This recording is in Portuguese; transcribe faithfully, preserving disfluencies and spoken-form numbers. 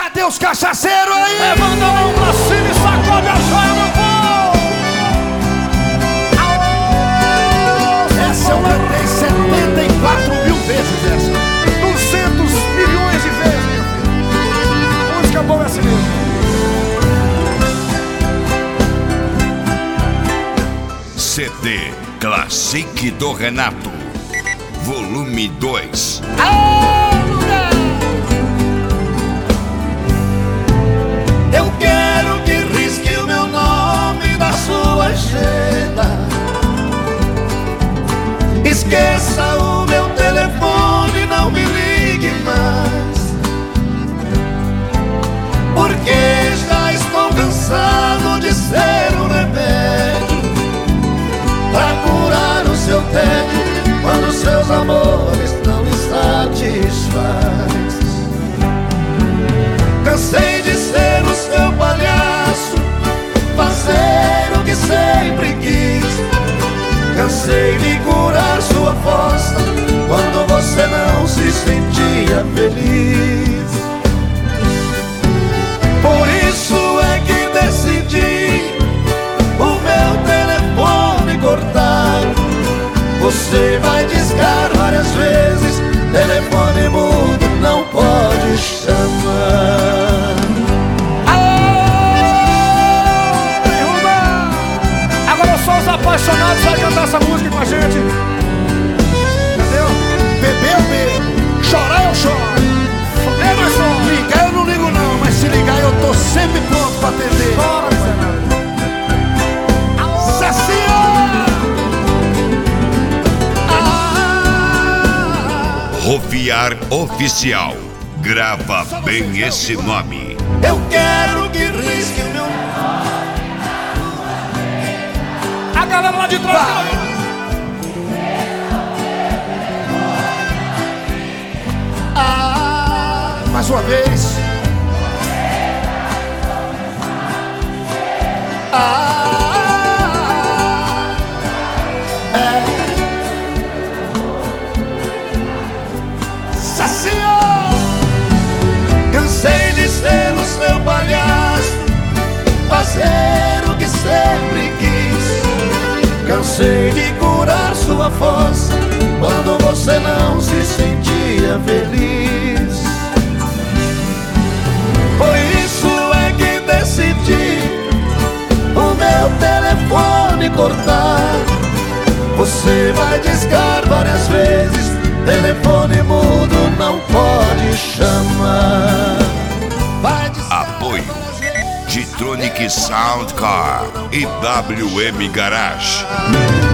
Cadê os cachaceiros aí? Levanta a mão pra cima e sacode a joia, meu povo! Essa eu cantei setenta e quatro mil vezes essa. duzentos milhões de vezes, meu filho. Música boa é assim mesmo. C D Classic do Renato, volume dois. Eu quero que risque o meu nome da sua agenda. Esqueça o meu telefone, não me ligue mais, porque já estou cansado de ser um remédio pra curar o seu tédio quando seus amores não me satisfaz. Cansei de ser o seu palhaço, fazer o que sempre quis. Cansei de curar sua fossa quando você não se sentia feliz. Por isso é que decidi o meu telefone cortar. Você vai discar várias vezes, telefone mudo não pode chamar. Agora só os apaixonados vai cantar essa música com a gente. Entendeu? Beber eu bebo, chorar eu choro. Eu não choro. Ligar eu não ligo não, mas se ligar eu tô sempre pronto pra atender. Chora, Zé. Rofiar Oficial, grava bem esse nome. Eu quero que risque o meu... A galera lá de trás. Ah, mais uma vez. Ah, é. Senhor, cansei de ser o seu palhaço, fazer o que sempre quis. Cansei de curar sua fossa quando você não se sentia feliz. Por isso é que decidi o meu telefone cortar. Você vai discar várias vezes, telefone mudo não pode chamar. Apoio G-Tronic Sound Car e W M Garage.